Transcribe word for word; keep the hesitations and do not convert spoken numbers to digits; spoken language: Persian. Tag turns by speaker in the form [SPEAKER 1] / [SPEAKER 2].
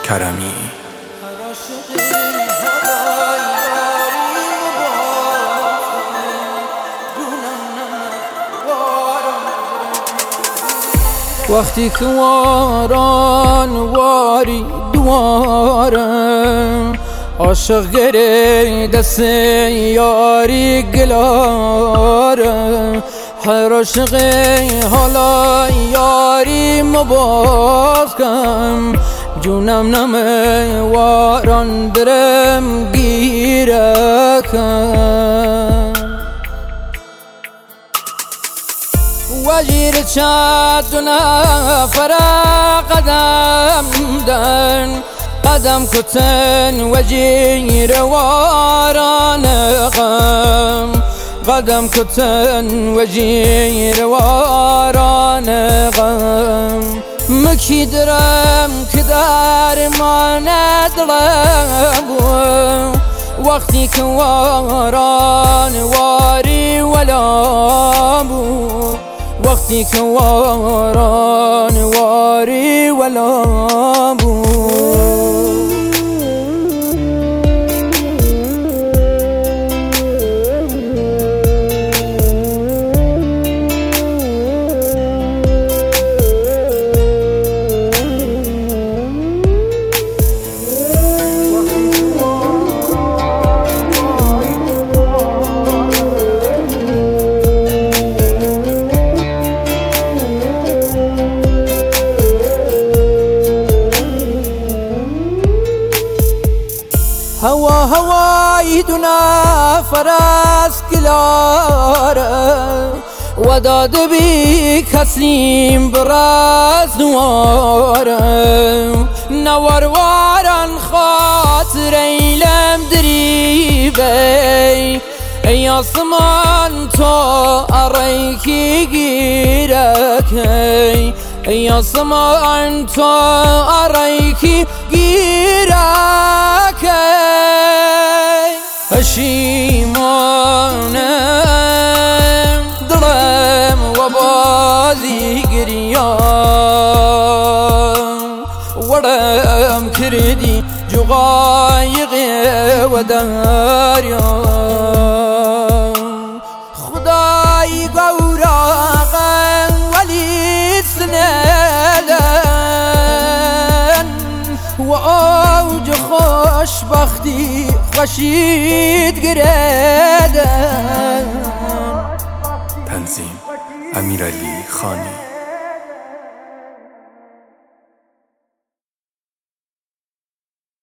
[SPEAKER 1] کرمی.
[SPEAKER 2] وقتی که واران واری دوارم عاشق گره دست یاری گلارم هر عاشق حالا یاری مباز کم جونم نمه واران درم گیره کم وجیر چند نفر قدم دن قدم کتن وجیر واران غم قدم کتن وجیر واران غم مکی درم که در ما ندرم وقتی که واران واری ولا بود وقتی که واران واری ولا بود هوا هوای دو نفر از کلاره و داد بی کسیم براز نواره نورواران خاطر ایلم دریبه ای آسمان تو اریکی گیرکی ای آسمان تو اریکی گیرکی پشیمانم دلم و بازی گریان ورم کردی جغایق و دریان خدای گوراغم ولی سنلن و اوج خوشبختی خشید گردن.
[SPEAKER 1] تنظیم امیرعلی خانی.